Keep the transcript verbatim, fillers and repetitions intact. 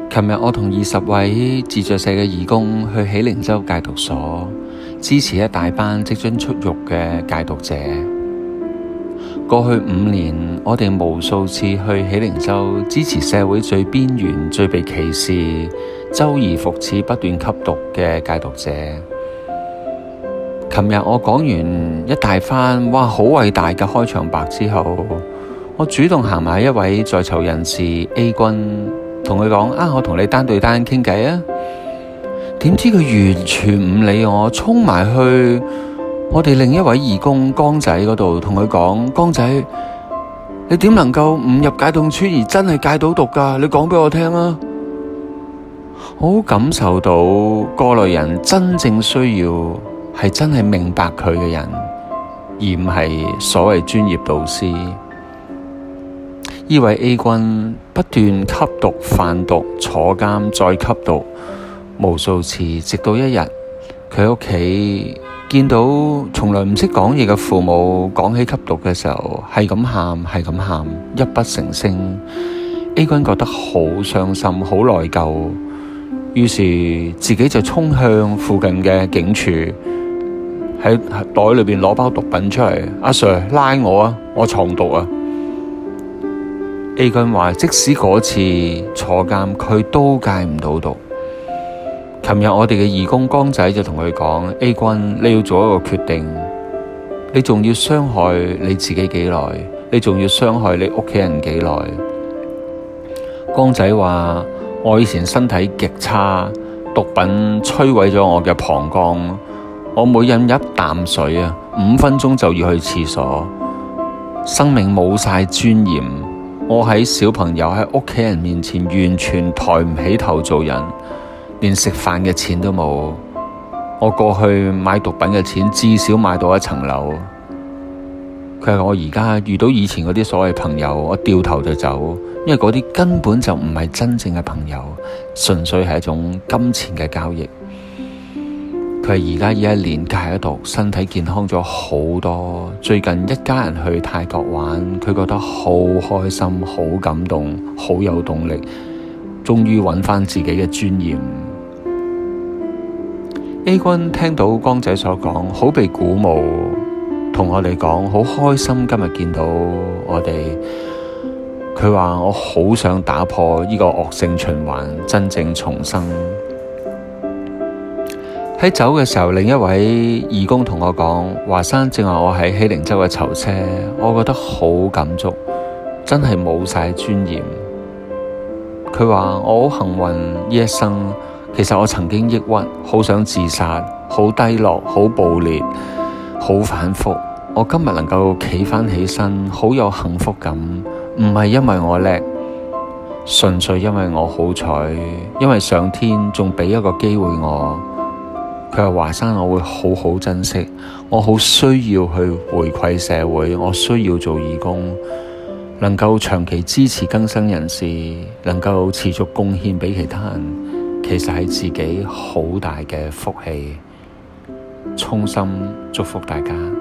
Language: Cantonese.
琴日我同二十位自在社嘅義工去喜靈洲戒毒所支持一大班即將出獄嘅戒毒者。過去五年，我哋無數次去喜靈洲支持社會最邊緣、最被歧視、周而復始不斷吸毒嘅戒毒者。琴日我講完一大番哇好偉大嘅開場白之後，我主動行埋一位在囚人士 A 君，同佢講啊，我同你單對單傾偈啊。點知佢完全唔理我，衝埋去我哋另一位義工江仔嗰度，同佢講：江仔，你點能夠誤入戒毒村而真係戒到毒㗎？你講俾我聽啊！我好感受到過來人真正需要係真係明白佢嘅人，而唔係所謂專業導師。呢位 A 君不斷吸毒、販毒、坐監、再吸毒無數次，直到一日佢喺屋企見到從來唔識講嘢嘅父母講起吸毒嘅時候，係咁喊，係咁喊，泣不成聲。A 君覺得好傷心，好內疚，於是自己就衝向附近嘅警署，喺袋裏邊攞包毒品出嚟。阿 Sir 拉我啊，我藏毒啊！A 君話即使嗰次坐監，佢都戒唔到毒。琴日我哋嘅義工江仔就同佢講 A 君，你要做一個決定，你仲要傷害你自己幾耐？你仲要傷害你屋企人幾耐？江仔話我以前身體極差，毒品摧毀咗我嘅膀胱，我每飲一啖水啊，五分鐘就要去廁所，生命冇晒尊嚴。我喺小朋友喺屋企人面前完全抬唔起頭做人，連食飯嘅錢都冇。我過去買毒品嘅錢至少買到一層樓。佢話我而家遇到以前嗰啲所謂朋友，我掉頭就走，因為嗰啲根本就唔係真正嘅朋友，純粹係一種金錢嘅交易。佢係而家呢一年戒咗毒，身體健康咗好多。最近一家人去泰國玩，佢覺得好開心、好感動、好有動力，終於揾返自己嘅尊嚴。A 君聽到江仔所講，好被鼓舞，同我哋講好開心今日見到我哋。佢話我好想打破呢個惡性循環，真正重生。喺走嘅時候，另一位義工同我講，華山正話我喺喜靈洲嘅囚車，我覺得好感觸，真係冇晒尊嚴。佢話我好幸運，呢一生其實我曾經抑鬱，好想自殺，好低落，好暴烈，好反覆。我今日能夠企返起身，好有幸福感，唔係因為我叻，純粹因為我好彩，因為上天仲俾一個機會我。佢話華山，我會好好珍惜，我好需要去回饋社會，我需要做義工，能夠長期支持更生人士，能夠持續貢獻俾其他人，其實係自己好大嘅福氣。衷心祝福大家。